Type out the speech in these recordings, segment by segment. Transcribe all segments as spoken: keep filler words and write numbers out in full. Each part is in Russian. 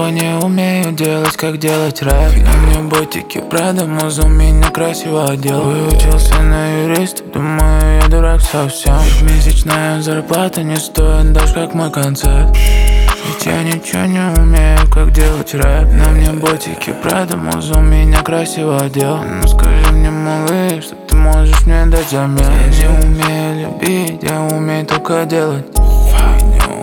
ничего не умею делать, как делать рэп. На мне ботики, правда, муза меня красиво одел. Выучился на юриста, думаю, я дурак совсем. Месячная зарплата не стоит даже как мой концерт. Ведь я ничего не умею, как делать рэп. На мне ботики, правда, муза меня красиво одел. Ну скажи мне, малыш, что ты можешь мне дать взамен? Я не умею любить, я умею только делать хуйню.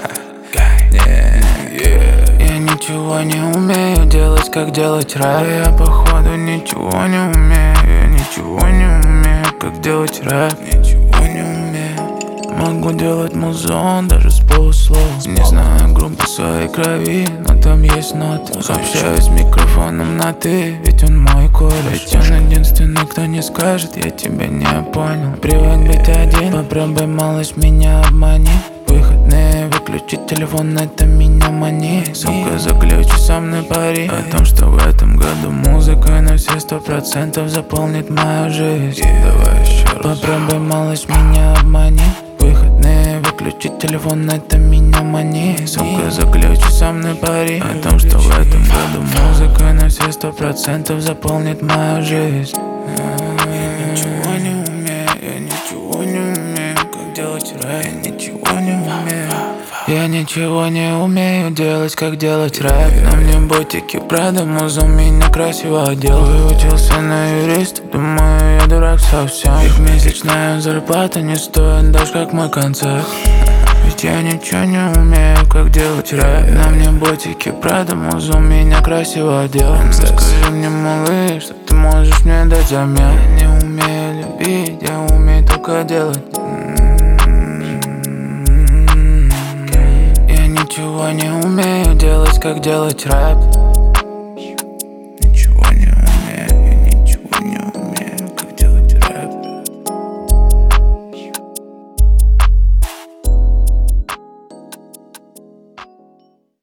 Я ничего не умею делать, как делать рэп. Я походу ничего не умею, я ничего не умею, как делать рэп. Ничего не умею. Могу делать музон даже с полуслов. Не знаю группы своей крови, но там есть ноты. Общаюсь с микрофоном на ты, ведь он мой кореш. Ведь он единственный, кто не скажет, я тебя не понял. Привык быть один, попробуй, малыш, меня обмани. Выходные, выключить телефон, это меня манит. Сука, заключи со мной пари о том, что в этом году музыка на все сто процентов заполнит мою жизнь. Давай еще раз. Попробуй, малыш, меня обмани. Выходные, выключить телефон, это меня манит. Сука, заключи со мной пари о том, что в этом году музыка на все сто процентов заполнит мою жизнь. Я ничего не умею, я ничего не умею, как делать рэп. Я ничего не умею. Я ничего не умею делать, как делать рэп. На мне ботики, правда, муза меня красиво одел. Выучился на юриста, думаю, я дурак совсем. Их месячная зарплата не стоит даже как мой концерт. Ведь я ничего не умею, как делать рэп. На мне ботики, правда, муза меня красиво одел. Скажи мне, малыш, что ты можешь мне дать взамен? Я не умею любить, я умею только делать. Ничего не умею делать, как делать рэп.